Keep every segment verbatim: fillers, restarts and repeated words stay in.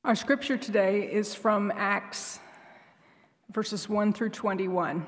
Our scripture today is from Acts, verses one through twenty-one.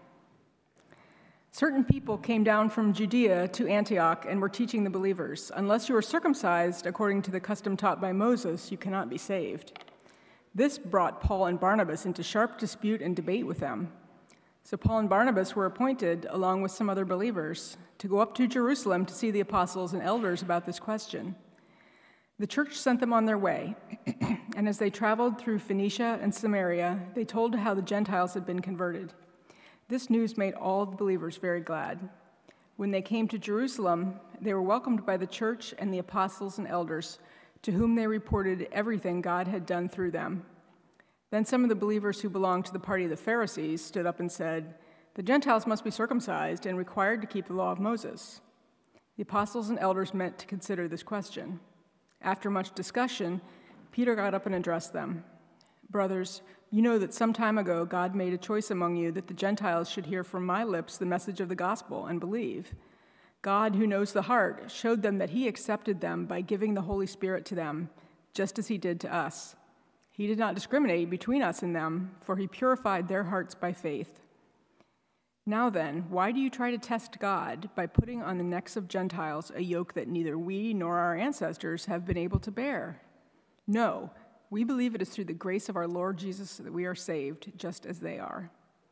Certain people came down from Judea to Antioch and were teaching the believers, "Unless you are circumcised according to the custom taught by Moses, you cannot be saved." This brought Paul and Barnabas into sharp dispute and debate with them. So Paul and Barnabas were appointed, along with some other believers, to go up to Jerusalem to see the apostles and elders about this question. The church sent them on their way, and as they traveled through Phoenicia and Samaria, they told how the Gentiles had been converted. This news made all the believers very glad. When they came to Jerusalem, they were welcomed by the church and the apostles and elders, to whom they reported everything God had done through them. Then some of the believers who belonged to the party of the Pharisees stood up and said, "The Gentiles must be circumcised and required to keep the law of Moses." The apostles and elders met to consider this question. After much discussion, Peter got up and addressed them. "Brothers, you know that some time ago God made a choice among you that the Gentiles should hear from my lips the message of the gospel and believe. God, who knows the heart, showed them that he accepted them by giving the Holy Spirit to them, just as he did to us. He did not discriminate between us and them, for he purified their hearts by faith. Now then, why do you try to test God by putting on the necks of Gentiles a yoke that neither we nor our ancestors have been able to bear? No, we believe it is through the grace of our Lord Jesus that we are saved, just as they are."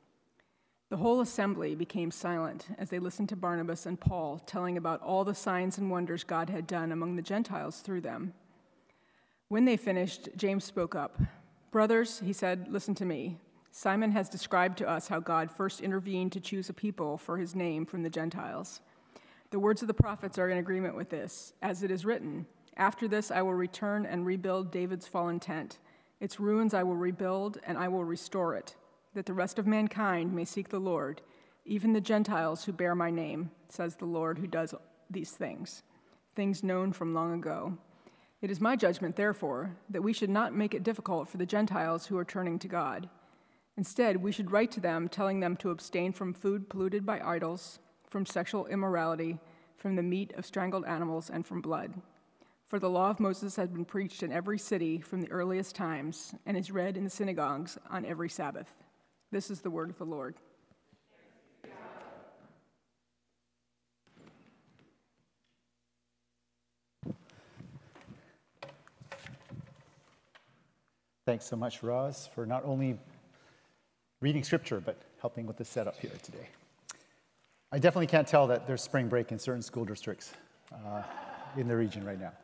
The whole assembly became silent as they listened to Barnabas and Paul telling about all the signs and wonders God had done among the Gentiles through them. When they finished, James spoke up. "Brothers," he said, "listen to me. Simon has described to us how God first intervened to choose a people for his name from the Gentiles. The words of the prophets are in agreement with this, as it is written, 'After this I will return and rebuild David's fallen tent. Its ruins I will rebuild, and I will restore it, that the rest of mankind may seek the Lord, even the Gentiles who bear my name, says the Lord who does these things, things known from long ago. It is my judgment, therefore, that we should not make it difficult for the Gentiles who are turning to God. Instead, we should write to them, telling them to abstain from food polluted by idols, from sexual immorality, from the meat of strangled animals, and from blood. For the law of Moses has been preached in every city from the earliest times, and is read in the synagogues on every Sabbath.'" This is the word of the Lord. Thanks so much, Roz, for not only reading scripture, but helping with the setup here today. I definitely can't tell that there's spring break in certain school districts uh, in the region right now.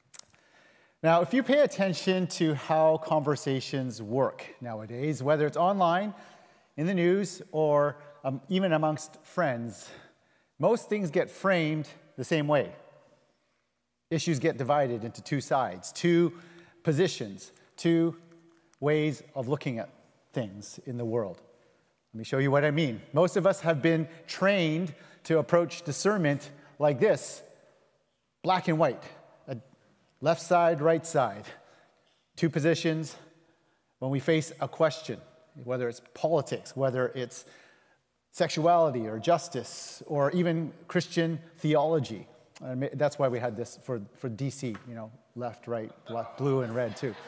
Now, if you pay attention to how conversations work nowadays, whether it's online, in the news, or um, even amongst friends, most things get framed the same way. Issues get divided into two sides, two positions, two ways of looking at things in the world. Let me show you what I mean. Most of us have been trained to approach discernment like this, black and white, a left side, right side, two positions. When we face a question, whether it's politics, whether it's sexuality or justice, or even Christian theology. And that's why we had this for, for D C, you know, left, right, black, blue, and red too.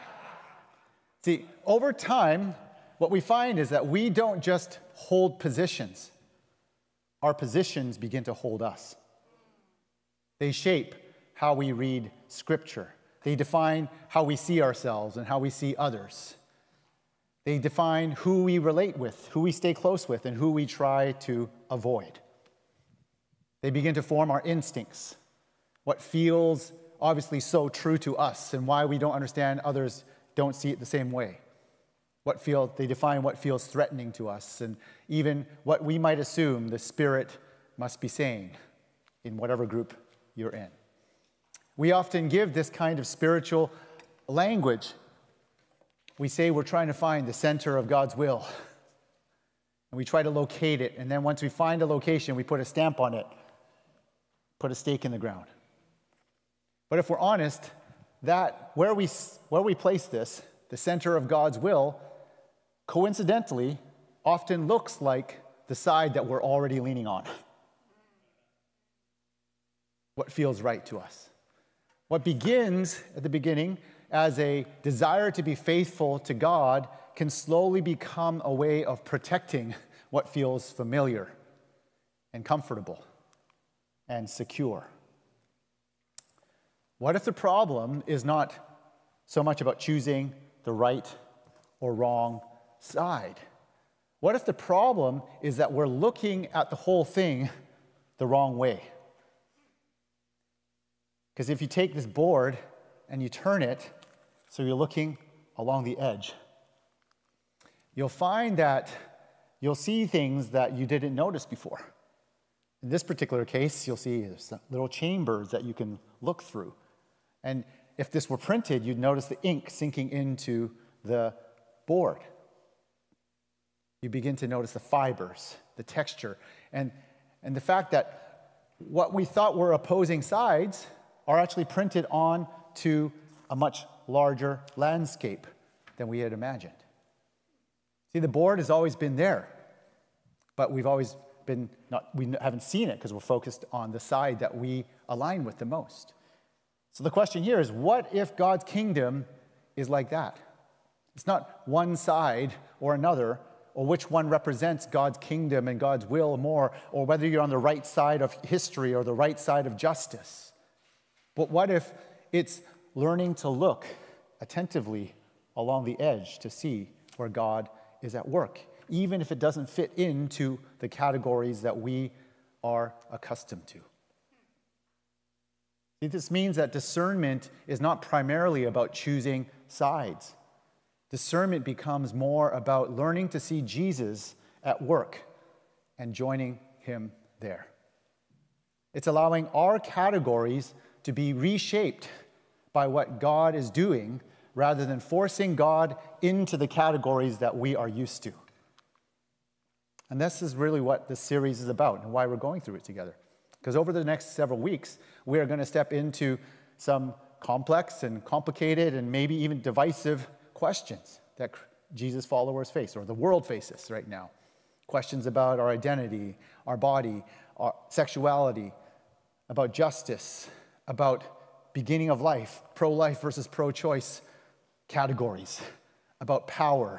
See, over time, what we find is that we don't just hold positions. Our positions begin to hold us. They shape how we read Scripture. They define how we see ourselves and how we see others. They define who we relate with, who we stay close with, and who we try to avoid. They begin to form our instincts, what feels obviously so true to us, and why we don't understand others don't see it the same way. What feel, they define what feels threatening to us, and even what we might assume the Spirit must be saying in whatever group you're in. We often give this kind of spiritual language. We say we're trying to find the center of God's will, and we try to locate it, and then once we find a location, we put a stamp on it, put a stake in the ground. But if we're honest, that where we, where we place this, the center of God's will, coincidentally, often looks like the side that we're already leaning on. What feels right to us. What begins at the beginning as a desire to be faithful to God can slowly become a way of protecting what feels familiar and comfortable and secure. What if the problem is not so much about choosing the right or wrong side? What if the problem is that we're looking at the whole thing the wrong way? Because if you take this board and you turn it so you're looking along the edge, you'll find that you'll see things that you didn't notice before. In this particular case, you'll see little chambers that you can look through. And if this were printed, you'd notice the ink sinking into the board. You begin to notice the fibers, the texture, and, and the fact that what we thought were opposing sides are actually printed on to a much larger landscape than we had imagined. See, the board has always been there, but we've always been not, we haven't seen it because we're focused on the side that we align with the most. So the question here is, what if God's kingdom is like that? It's not one side or another, or which one represents God's kingdom and God's will more, or whether you're on the right side of history or the right side of justice. But what if it's learning to look attentively along the edge to see where God is at work, even if it doesn't fit into the categories that we are accustomed to? See, this means that discernment is not primarily about choosing sides. Discernment becomes more about learning to see Jesus at work and joining him there. It's allowing our categories to be reshaped by what God is doing rather than forcing God into the categories that we are used to. And this is really what this series is about and why we're going through it together. Because over the next several weeks, we are going to step into some complex and complicated and maybe even divisive questions that Jesus followers face, or the world faces right now. Questions about our identity, our body, our sexuality, about justice, about beginning of life, pro-life versus pro-choice categories, about power.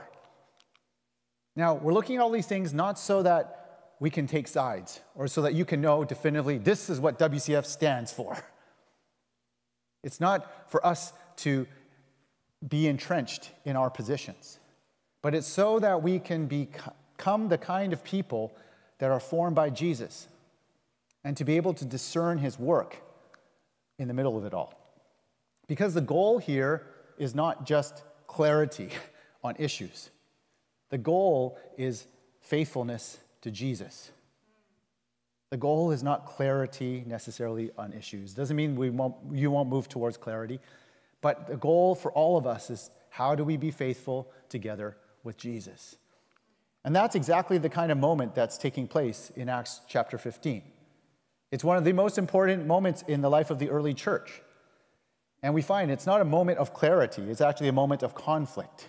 Now, we're looking at all these things not so that we can take sides or so that you can know definitively this is what W C F stands for. It's not for us to be entrenched in our positions, but it's so that we can become the kind of people that are formed by Jesus and to be able to discern his work in the middle of it all. Because the goal here is not just clarity on issues. The goal is faithfulness to Jesus. The goal is not clarity necessarily on issues. Doesn't mean we won't, you won't move towards clarity, but the goal for all of us is how do we be faithful together with Jesus? And that's exactly the kind of moment that's taking place in Acts chapter fifteen. It's one of the most important moments in the life of the early church. And we find it's not a moment of clarity, it's actually a moment of conflict.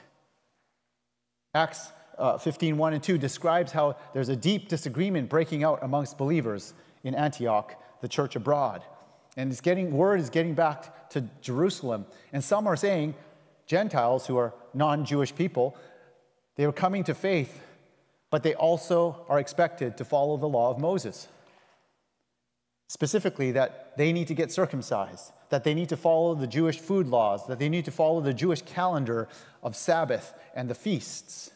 Acts uh, fifteen, one and two describes how there's a deep disagreement breaking out amongst believers in Antioch, the church abroad. And it's getting, word is getting back to Jerusalem. And some are saying, Gentiles who are non-Jewish people, they are coming to faith, but they also are expected to follow the law of Moses. Specifically, that they need to get circumcised, that they need to follow the Jewish food laws, that they need to follow the Jewish calendar of Sabbath and the feasts.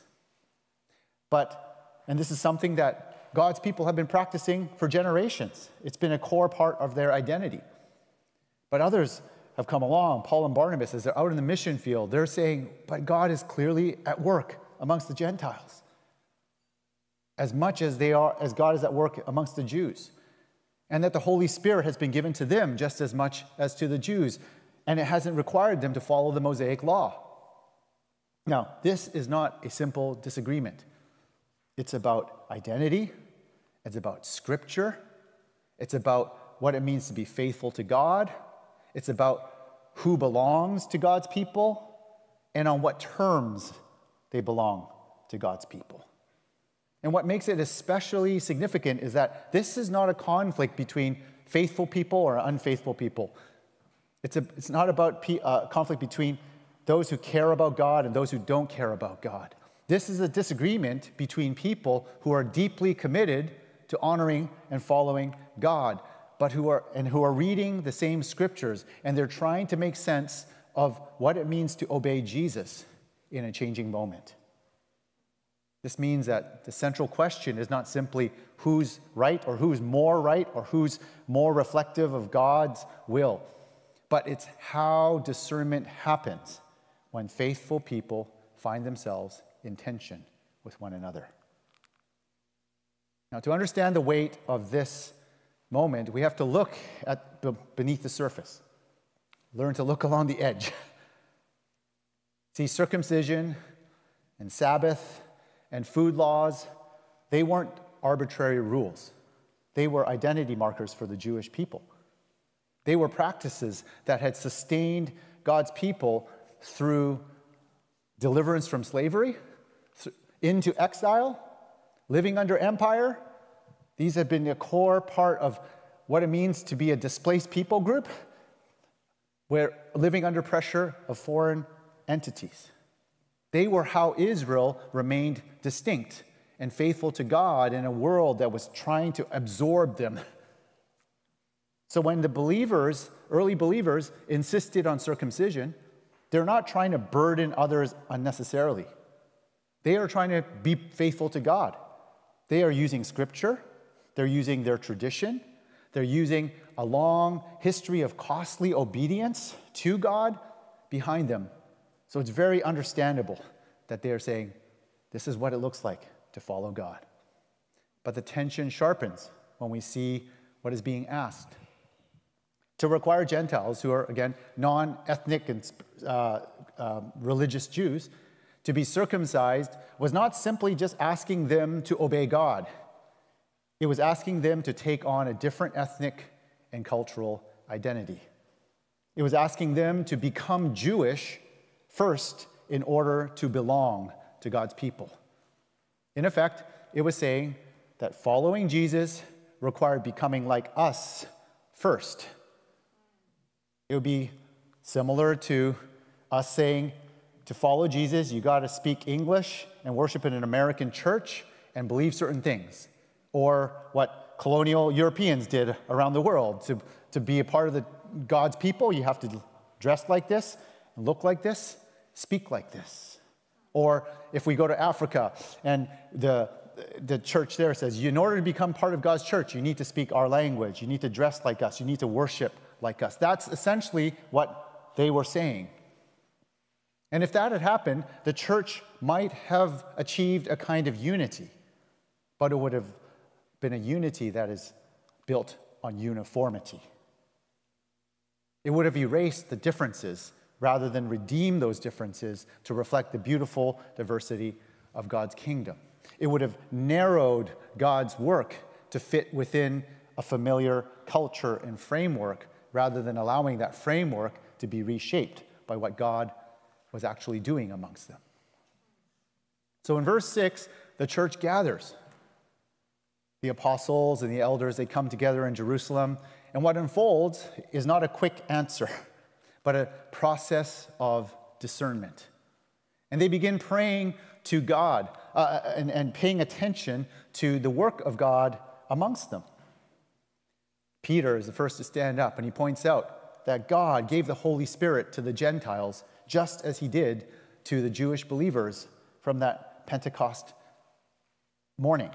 But, and this is something that God's people have been practicing for generations. It's been a core part of their identity. But others have come along, Paul and Barnabas, as they're out in the mission field, they're saying, but God is clearly at work amongst the Gentiles, as much as they are, as God is at work amongst the Jews. And that the Holy Spirit has been given to them just as much as to the Jews, and it hasn't required them to follow the Mosaic law. Now, this is not a simple disagreement. It's about identity, it's about scripture, it's about what it means to be faithful to God, it's about who belongs to God's people, and on what terms they belong to God's people. And what makes it especially significant is that this is not a conflict between faithful people or unfaithful people. It's, a, it's not about a uh, conflict between those who care about God and those who don't care about God. This is a disagreement between people who are deeply committed to honoring and following God, but who are and who are reading the same scriptures, and they're trying to make sense of what it means to obey Jesus in a changing moment. This means that the central question is not simply who's right or who's more right or who's more reflective of God's will, but it's how discernment happens when faithful people find themselves in tension with one another. Now, to understand the weight of this moment, we have to look at the, beneath the surface. Learn to look along the edge. See, circumcision and Sabbath and food laws, they weren't arbitrary rules. They were identity markers for the Jewish people. They were practices that had sustained God's people through deliverance from slavery, into exile, living under empire. These have been a core part of what it means to be a displaced people group, where living under pressure of foreign entities. They were how Israel remained distinct and faithful to God in a world that was trying to absorb them. So when the believers, early believers, insisted on circumcision, they're not trying to burden others unnecessarily. They are trying to be faithful to God. They are using scripture. They're using their tradition. They're using a long history of costly obedience to God behind them. So it's very understandable that they are saying, this is what it looks like to follow God. But the tension sharpens when we see what is being asked. To require Gentiles, who are, again, non-ethnic and uh, uh, religious Jews, to be circumcised was not simply just asking them to obey God. It was asking them to take on a different ethnic and cultural identity. It was asking them to become Jewish first in order to belong to God's people. In effect, it was saying that following Jesus required becoming like us first. It would be similar to us saying, to follow Jesus, you got to speak English and worship in an American church and believe certain things. Or what colonial Europeans did around the world. To, to be a part of the God's people, you have to dress like this, look like this, speak like this. Or if we go to Africa and the, the church there says, in order to become part of God's church, you need to speak our language, you need to dress like us, you need to worship like us. That's essentially what they were saying. And if that had happened, the church might have achieved a kind of unity, but it would have been a unity that is built on uniformity. It would have erased the differences rather than redeem those differences to reflect the beautiful diversity of God's kingdom. It would have narrowed God's work to fit within a familiar culture and framework rather than allowing that framework to be reshaped by what God was actually doing amongst them. So in verse six, the church gathers. The apostles and the elders, they come together in Jerusalem, and what unfolds is not a quick answer, but a process of discernment. And they begin praying to God uh, and, and paying attention to the work of God amongst them. Peter is the first to stand up, and he points out that God gave the Holy Spirit to the Gentiles just as he did to the Jewish believers from that Pentecost morning.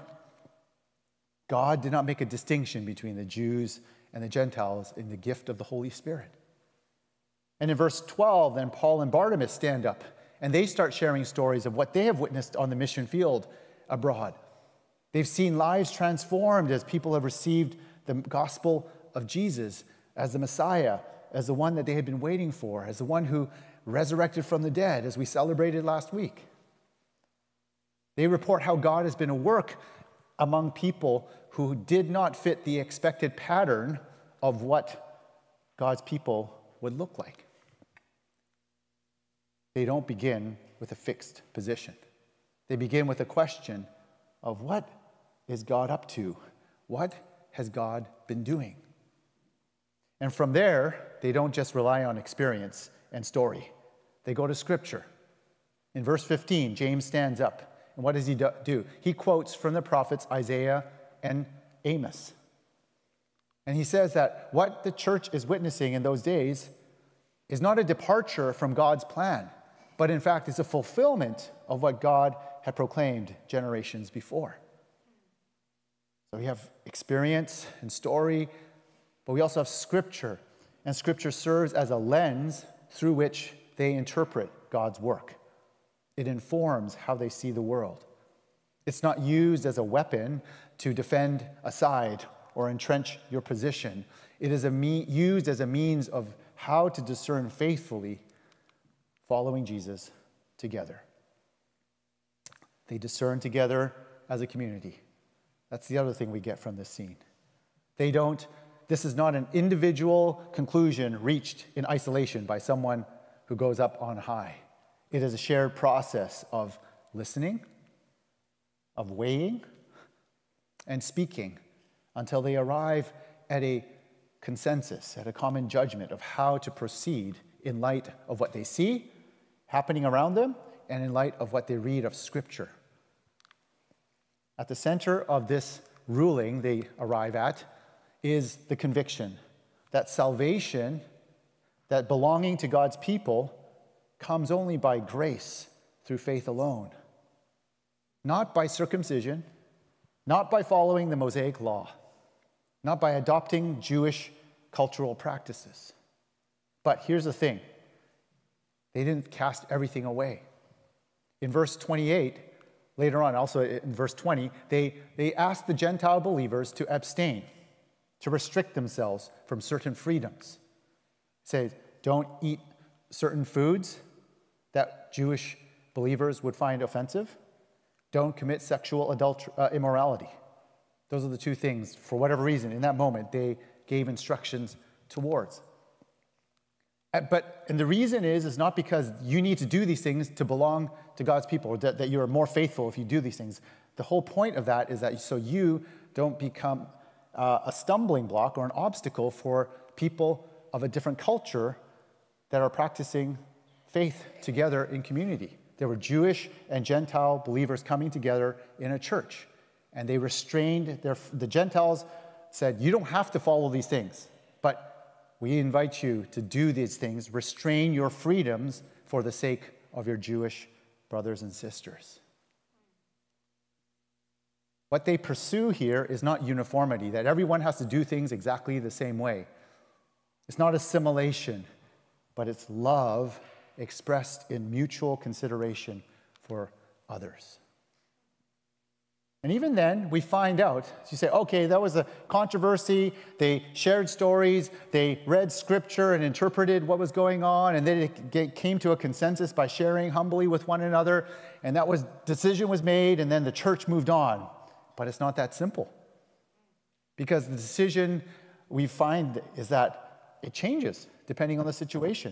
God did not make a distinction between the Jews and the Gentiles in the gift of the Holy Spirit. And in verse twelve, then Paul and Barnabas stand up, and they start sharing stories of what they have witnessed on the mission field abroad. They've seen lives transformed as people have received the gospel of Jesus as the Messiah, as the one that they had been waiting for, as the one who resurrected from the dead, as we celebrated last week. They report how God has been at work among people who did not fit the expected pattern of what God's people would look like. They don't begin with a fixed position. They begin with a question of what is God up to? What has God been doing? And from there, they don't just rely on experience and story, They go to Scripture. In verse fifteen, James stands up. And what does he do? He quotes from the prophets Isaiah and Amos. And he says that what the church is witnessing in those days is not a departure from God's plan, but in fact is a fulfillment of what God had proclaimed generations before. So we have experience and story, but we also have Scripture. And Scripture serves as a lens through which they interpret God's work. It informs how they see the world. It's not used as a weapon to defend a side or entrench your position. It is a me- used as a means of how to discern faithfully following Jesus together. They discern together as a community. That's the other thing we get from this scene. They don't, this is not an individual conclusion reached in isolation by someone who goes up on high. It is a shared process of listening, of weighing, and speaking until they arrive at a consensus, at a common judgment of how to proceed in light of what they see happening around them and in light of what they read of Scripture. At the center of this ruling they arrive at is the conviction that salvation, that belonging to God's people, comes only by grace through faith alone. Not by circumcision, not by following the Mosaic law, not by adopting Jewish cultural practices. But here's the thing. They didn't cast everything away. In verse twenty-eight, later on, also in verse twenty, they, they asked the Gentile believers to abstain, to restrict themselves from certain freedoms. Say, don't eat certain foods that Jewish believers would find offensive. Don't commit sexual adultery, uh, immorality. Those are the two things, for whatever reason, in that moment, they gave instructions towards. But, and the reason is, is not because you need to do these things to belong to God's people, or that, that you are more faithful if you do these things. The whole point of that is that so you don't become uh, a stumbling block or an obstacle for people of a different culture that are practicing faith together in community. There were Jewish and Gentile believers coming together in a church, and they restrained their, the Gentiles said, you don't have to follow these things, but we invite you to do these things, restrain your freedoms for the sake of your Jewish brothers and sisters. What they pursue here is not uniformity, that everyone has to do things exactly the same way. It's not assimilation, but it's love expressed in mutual consideration for others. And even then, we find out, you say, okay, that was a controversy, they shared stories, they read Scripture and interpreted what was going on, and then it came to a consensus by sharing humbly with one another, and that was, decision was made, and then the church moved on. But it's not that simple. Because the decision we find is that it changes depending on the situation.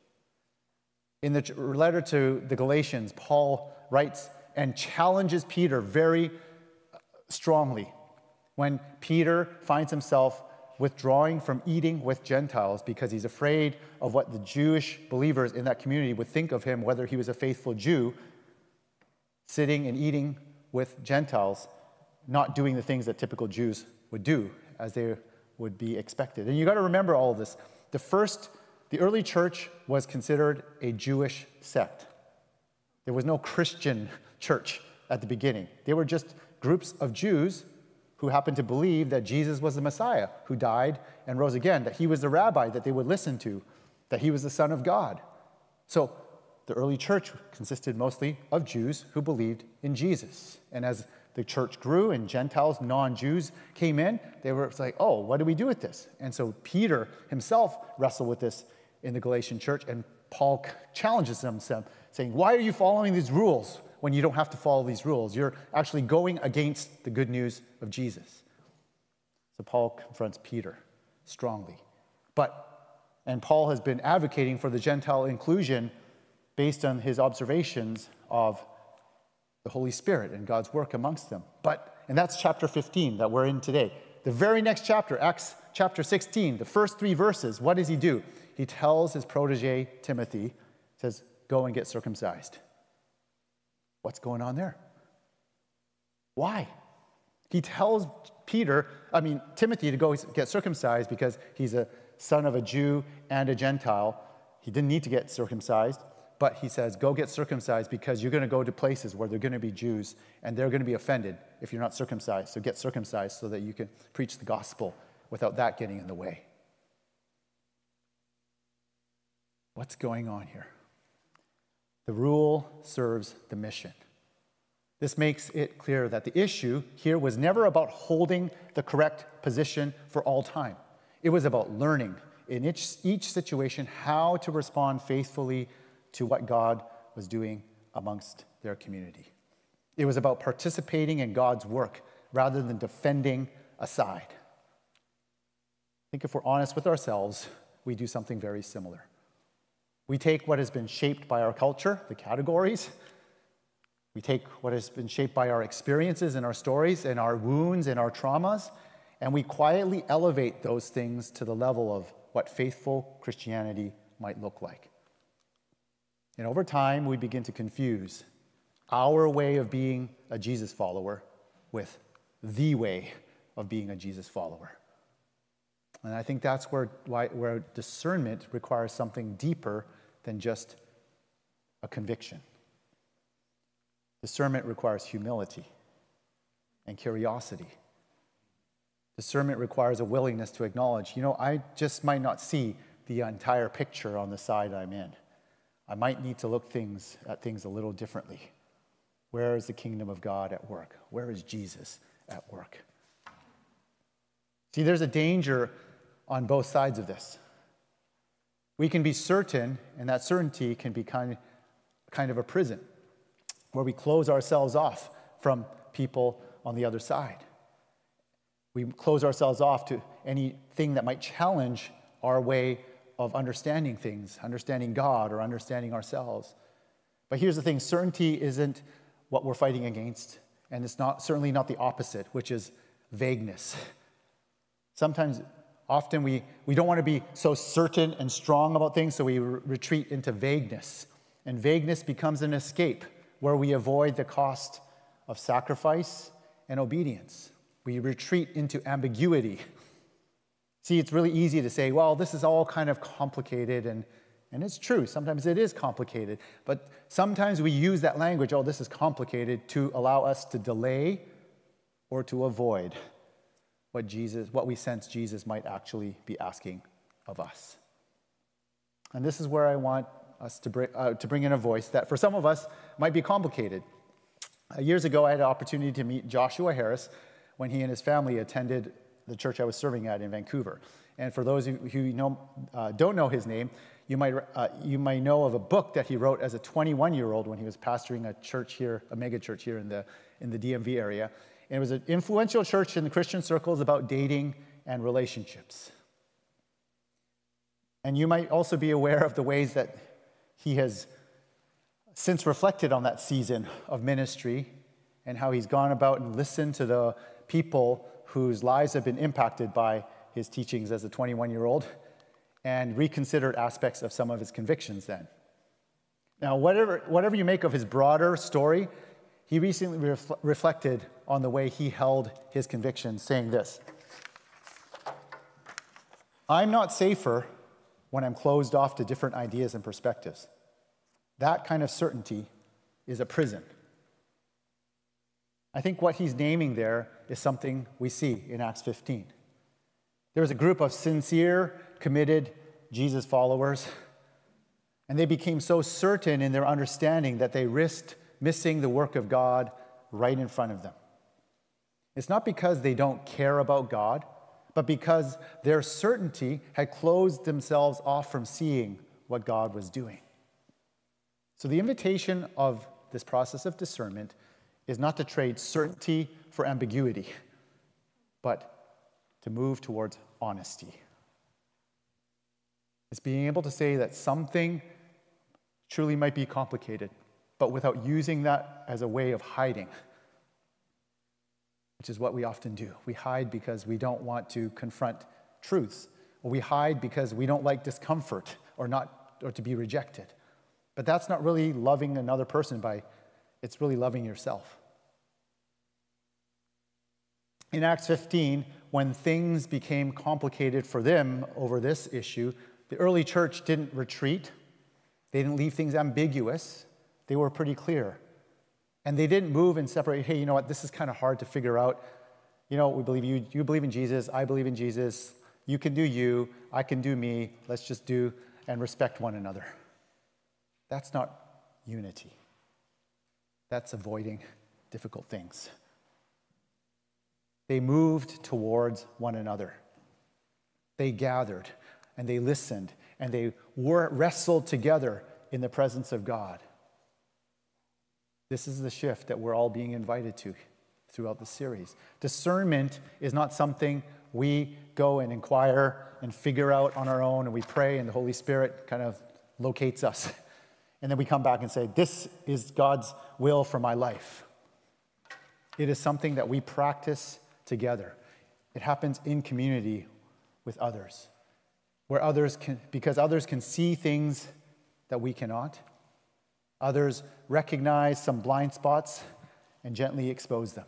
In the letter to the Galatians, Paul writes and challenges Peter very strongly when Peter finds himself withdrawing from eating with Gentiles because he's afraid of what the Jewish believers in that community would think of him, whether he was a faithful Jew, sitting and eating with Gentiles, not doing the things that typical Jews would do as they would be expected. And you got to remember all of this. The first The early church was considered a Jewish sect. There was no Christian church at the beginning. They were just groups of Jews who happened to believe that Jesus was the Messiah who died and rose again, that he was the rabbi that they would listen to, that he was the Son of God. So the early church consisted mostly of Jews who believed in Jesus. And as the church grew and Gentiles, non-Jews came in, they were like, oh, what do we do with this? And so Peter himself wrestled with this in the Galatian church, and Paul challenges them, saying, why are you following these rules when you don't have to follow these rules? You're actually going against the good news of Jesus. So Paul confronts Peter strongly. But, and Paul has been advocating for the Gentile inclusion based on his observations of the Holy Spirit and God's work amongst them. But, and that's chapter fifteen that we're in today. The very next chapter, Acts chapter sixteen, the first three verses, what does he do? He tells his protege, Timothy, says, go and get circumcised. What's going on there? Why? He tells Peter, I mean, Timothy to go get circumcised because he's a son of a Jew and a Gentile. He didn't need to get circumcised, but he says, go get circumcised because you're going to go to places where they're going to be Jews and they're going to be offended if you're not circumcised. So get circumcised so that you can preach the gospel without that getting in the way. What's going on here? The rule serves the mission. This makes it clear that the issue here was never about holding the correct position for all time. It was about learning in each, each situation how to respond faithfully to what God was doing amongst their community. It was about participating in God's work rather than defending a side. I think if we're honest with ourselves, we do something very similar. We take what has been shaped by our culture, the categories. We take what has been shaped by our experiences and our stories and our wounds and our traumas, and we quietly elevate those things to the level of what faithful Christianity might look like. And over time, we begin to confuse our way of being a Jesus follower with the way of being a Jesus follower. And I think that's where, why, where discernment requires something deeper than just a conviction. Discernment requires humility and curiosity. Discernment requires a willingness to acknowledge, you know, I just might not see the entire picture on the side I'm in. I might need to look things at things a little differently. Where is the kingdom of God at work? Where is Jesus at work? See, there's a danger on both sides of this. We can be certain, and that certainty can be kind of, kind of a prison, where we close ourselves off from people on the other side. We close ourselves off to anything that might challenge our way of understanding things, understanding God or understanding ourselves. But here's the thing, certainty isn't what we're fighting against, and it's not certainly not the opposite, which is vagueness. Sometimes, often we, we don't want to be so certain and strong about things, so we re- retreat into vagueness. And vagueness becomes an escape where we avoid the cost of sacrifice and obedience. We retreat into ambiguity. See, it's really easy to say, well, this is all kind of complicated, and, and it's true. Sometimes it is complicated. But sometimes we use that language, oh, this is complicated, to allow us to delay or to avoid what Jesus, what we sense Jesus might actually be asking of us. And this is where I want us to bring, uh, to bring in a voice that for some of us might be complicated. Uh, years ago, I had an opportunity to meet Joshua Harris when he and his family attended the church I was serving at in Vancouver. And for those who, who know, uh, don't know his name, you might, uh, you might know of a book that he wrote as a twenty-one-year-old when he was pastoring a church here, a mega church here in the, in the D M V area. And it was an influential church in the Christian circles about dating and relationships. And you might also be aware of the ways that he has since reflected on that season of ministry and how he's gone about and listened to the people whose lives have been impacted by his teachings as a twenty-one-year-old and reconsidered aspects of some of his convictions then. Now, whatever, whatever you make of his broader story, he recently ref- reflected on the way he held his convictions, saying this: I'm not safer when I'm closed off to different ideas and perspectives. That kind of certainty is a prison. I think what he's naming there is something we see in Acts fifteen. There was a group of sincere, committed Jesus followers, and they became so certain in their understanding that they risked missing the work of God right in front of them. It's not because they don't care about God, but because their certainty had closed themselves off from seeing what God was doing. So the invitation of this process of discernment is not to trade certainty for ambiguity, but to move towards honesty. It's being able to say that something truly might be complicated, but without using that as a way of hiding, which is what we often do. We hide because we don't want to confront truths, or we hide because we don't like discomfort or not, or to be rejected. But that's not really loving another person by, it's really loving yourself. In Acts fifteen, when things became complicated for them over this issue, the early church didn't retreat. They didn't leave things ambiguous. They were pretty clear. And they didn't move and separate, hey, you know what, this is kind of hard to figure out. You know, we believe you, you believe in Jesus, I believe in Jesus. You can do you, I can do me. Let's just do and respect one another. That's not unity. That's avoiding difficult things. They moved towards one another. They gathered and they listened and they were wrestled together in the presence of God. This is the shift that we're all being invited to throughout the series. Discernment is not something we go and inquire and figure out on our own, and we pray and the Holy Spirit kind of locates us. And then we come back and say, this is God's will for my life. It is something that we practice together. It happens in community with others, where others can, because others can see things that we cannot. Others recognize some blind spots and gently expose them.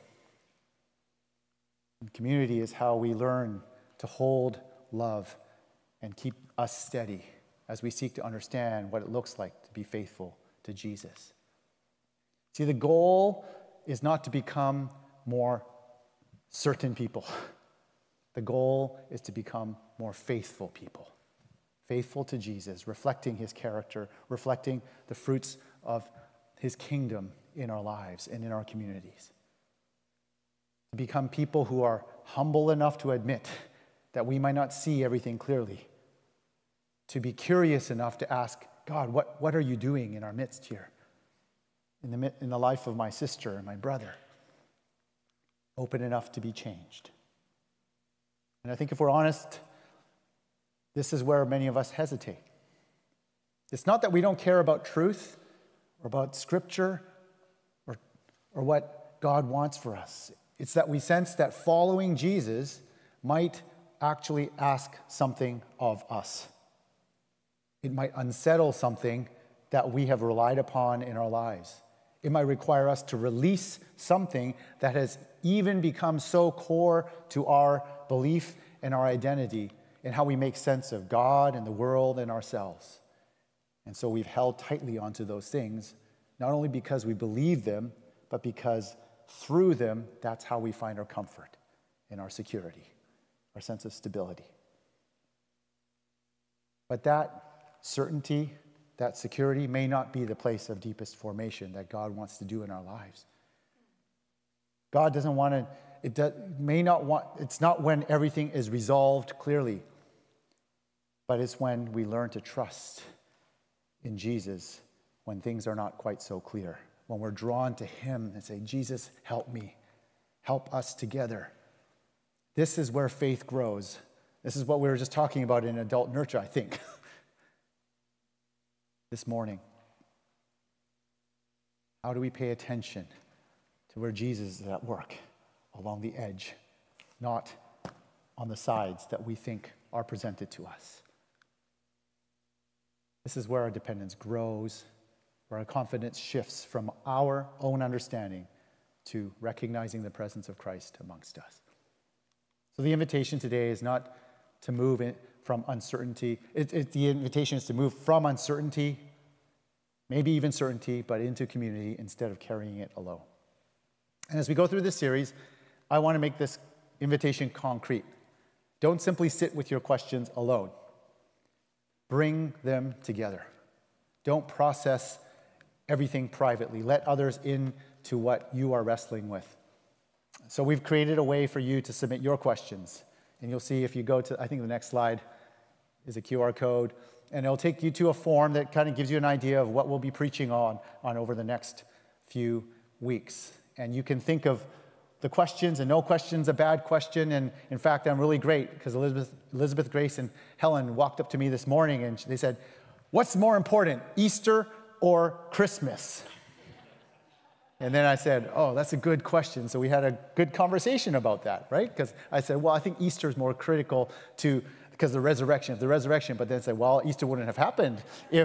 And community is how we learn to hold love and keep us steady as we seek to understand what it looks like to be faithful to Jesus. See, the goal is not to become more certain people. The goal is to become more faithful people. Faithful to Jesus, reflecting his character, reflecting the fruits of his kingdom in our lives and in our communities. To become people who are humble enough to admit that we might not see everything clearly. To be curious enough to ask, God, what, what are you doing in our midst here? In the, in the life of my sister and my brother. Open enough to be changed. And I think if we're honest, this is where many of us hesitate. It's not that we don't care about truth or about Scripture or, or what God wants for us. It's that we sense that following Jesus might actually ask something of us. It might unsettle something that we have relied upon in our lives. It might require us to release something that has even become so core to our belief and our identity and how we make sense of God and the world and ourselves. And so we've held tightly onto those things, not only because we believe them, but because through them, that's how we find our comfort and our security, our sense of stability. But that certainty, that security may not be the place of deepest formation that God wants to do in our lives. God doesn't want to, it does, may not want, it's not when everything is resolved clearly, but it's when we learn to trust in Jesus when things are not quite so clear. When we're drawn to him and say, Jesus, help me. Help us together. This is where faith grows. This is what we were just talking about in adult nurture, I think, this morning. How do we pay attention to where Jesus is at work along the edge, not on the sides that we think are presented to us? This is where our dependence grows, where our confidence shifts from our own understanding to recognizing the presence of Christ amongst us. So the invitation today is not to move in from uncertainty. It, it, the invitation is to move from uncertainty, maybe even certainty, but into community instead of carrying it alone. And as we go through this series, I want to make this invitation concrete. Don't simply sit with your questions alone. Bring them together. Don't process everything privately. Let others into what you are wrestling with. So we've created a way for you to submit your questions. And you'll see if you go to, I think the next slide is a Q R code. And it'll take you to a form that kind of gives you an idea of what we'll be preaching on, on over the next few weeks. And you can think of the questions, and no question's a bad question. And in fact, I'm really great because Elizabeth, Elizabeth, Grace, and Helen walked up to me this morning and they said, what's more important, Easter or Christmas? And then I said, oh, that's a good question. So we had a good conversation about that, right? Because I said, well, I think Easter is more critical to, because of the resurrection, of the resurrection. But then I said, well, Easter wouldn't have happened if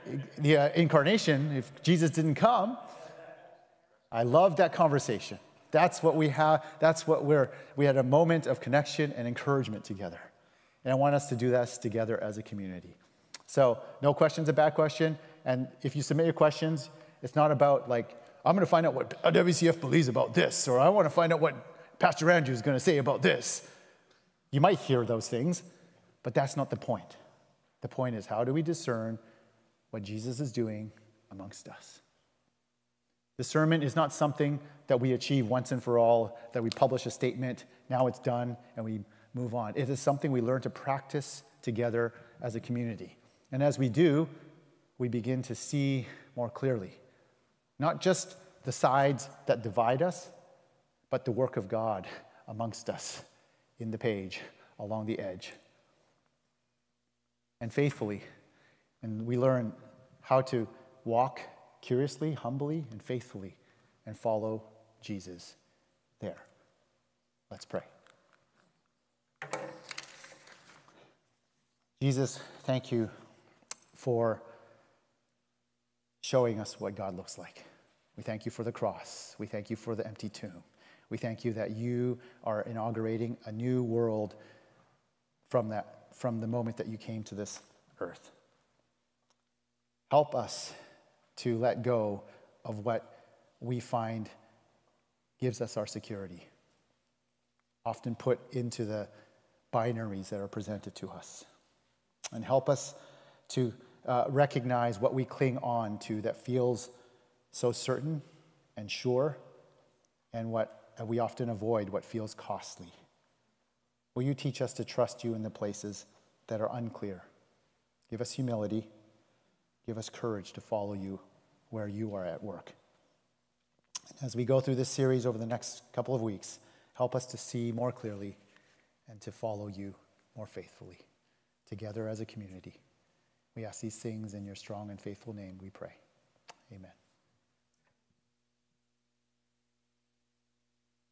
the uh, incarnation, if Jesus didn't come. I love that conversation. That's what we have. That's what we're, we had a moment of connection and encouragement together. And I want us to do this together as a community. So no question's a bad question. And if you submit your questions, it's not about like, I'm going to find out what W C F believes about this, or I want to find out what Pastor Andrew is going to say about this. You might hear those things, but that's not the point. The point is, how do we discern what Jesus is doing amongst us? Discernment is not something that we achieve once and for all, that we publish a statement, now it's done, and we move on. It is something we learn to practice together as a community. And as we do, we begin to see more clearly, not just the sides that divide us, but the work of God amongst us in the page, along the edge. And faithfully, and we learn how to walk curiously, humbly, and faithfully, and follow Jesus there. Let's pray. Jesus, thank you for showing us what God looks like. We thank you for the cross. We thank you for the empty tomb. We thank you that you are inaugurating a new world from that, from the moment that you came to this earth. Help us to let go of what we find gives us our security, often put into the binaries that are presented to us. And help us to uh, recognize what we cling on to that feels so certain and sure, and what we often avoid, what feels costly. Will you teach us to trust you in the places that are unclear? Give us humility. Give us courage to follow you where you are at work. As we go through this series over the next couple of weeks, help us to see more clearly and to follow you more faithfully together as a community. We ask these things in your strong and faithful name, we pray. Amen.